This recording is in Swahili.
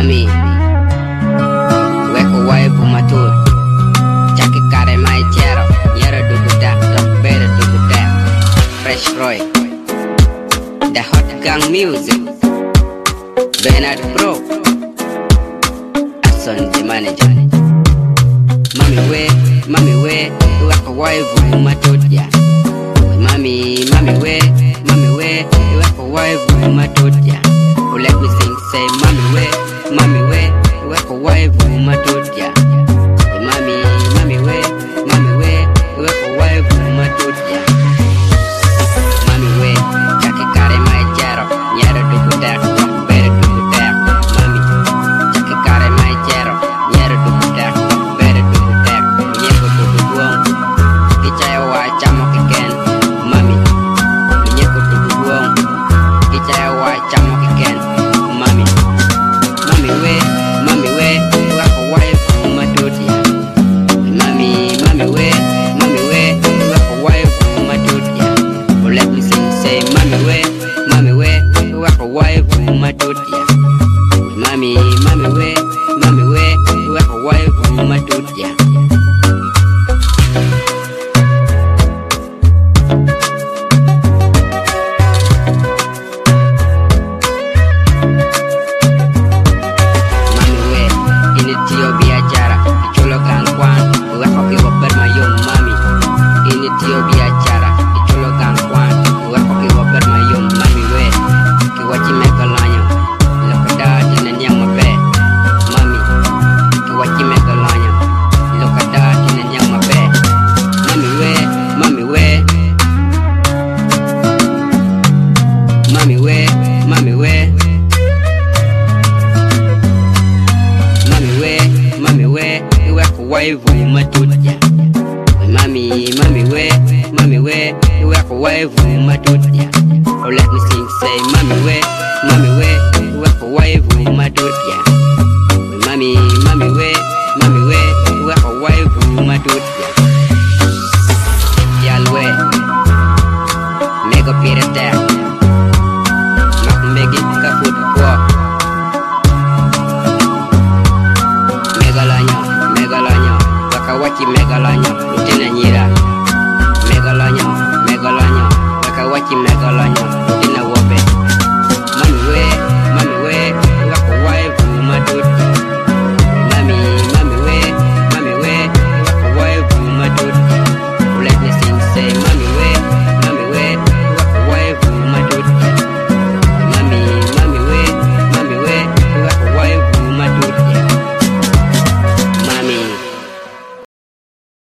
Mami, weko waifu matur. Chaki kare mai chero, nyero duguda, bere duguda. Fresh Roy, the hot gang music. Bernard Pro, Ason the manager. Mami we, weko waifu matur ya. Mami we, weko waifu matur ya. Let me sing, say, Mami we, weko waifu matutya. Mami we, weko waifu matutya. Mami we, chaki kare mai chero, nyero dugudak, bere dugudak. Mami, chaki kare mai chero, nyero dugudak, bere dugudak. Nyeko duguduong, kichayo wa chamo kiken. Mami, nyeko duguduong, kichayo wa chamo kiken. Mami we, weko waifu matutya. Mami we, weko waifu matutya. Let me sing, say, Mami we, weko waifu matutya. Mami